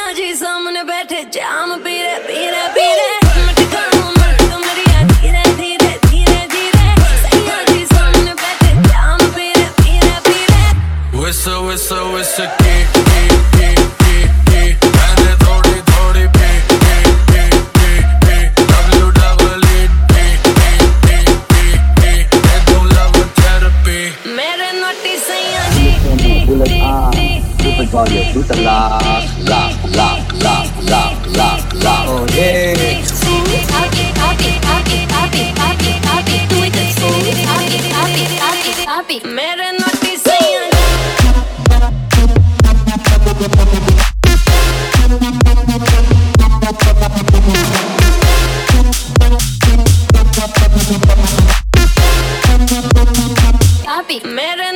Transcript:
जी सामने बैठे जाम पी रहे पी रहे पी रहे मटका मेरी धीरे धीरे धीरे धीरे सैया जी सामने बैठे जाम पी रहे पी रहे पी रहे whistle whistle whistle की मैंने थोड़ी थोड़ी पी W double E they don't love therapy मेरे नोटी सैया जी Super Jolly, do the laugh. Oh yeah. मेरे नोटी सैया मेरे